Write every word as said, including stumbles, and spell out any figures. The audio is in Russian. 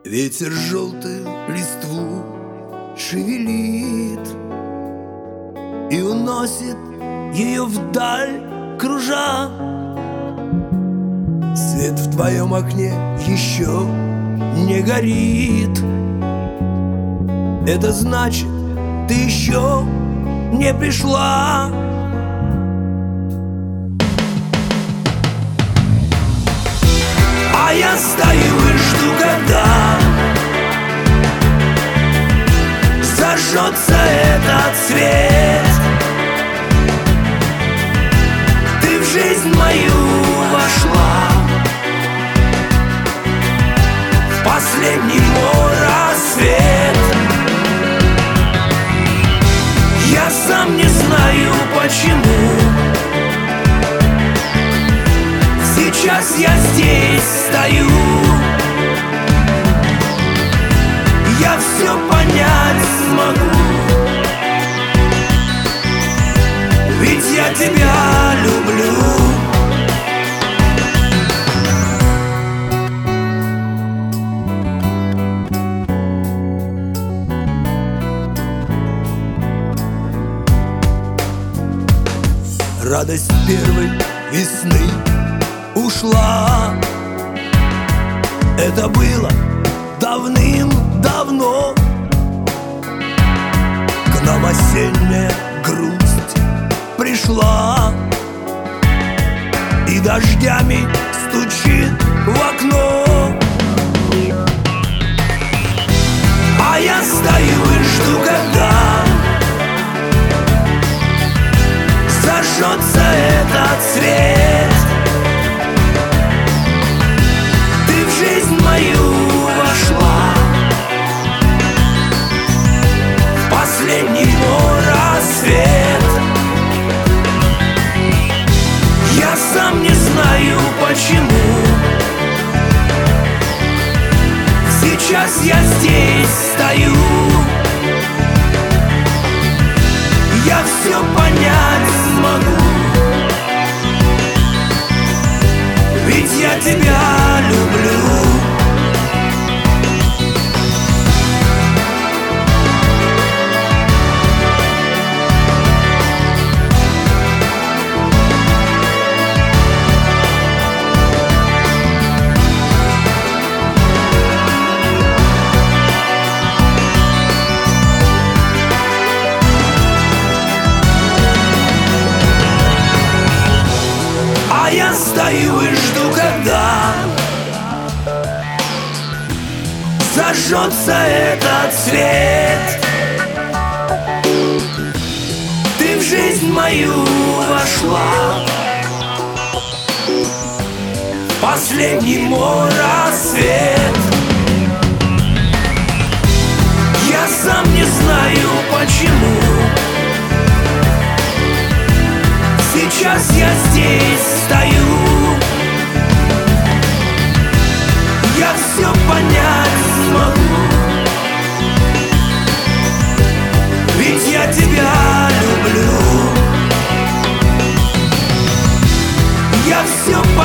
Ветер желтую листву шевелит и уносит ее вдаль, кружа. Свет в твоем окне еще не горит. Это значит, ты еще не пришла. А я стою и жду, когда зажжется этот свет. Ты в жизнь мою вошла, в последний мой рассвет. Я сам не знаю почему сейчас я здесь стою. Я все понять смогу, ведь я тебя люблю. Радость первой весны ушла. Это было давным-давно. К нам осенняя грусть пришла и дождями стучит в окно. А я стою и жду, когда зажжется этот свет. Ты в жизнь мою вошла, в последний мой рассвет. Я сам не знаю почему сейчас я здесь стою. Я все понять смогу, ведь я тебя люблю. Я стою и жду, когда зажжется этот свет. Ты в жизнь мою вошла, в последний мой рассвет. Я сам не знаю почему сейчас я здесь стою. Я все понять смогу, ведь я тебя люблю. Я все понять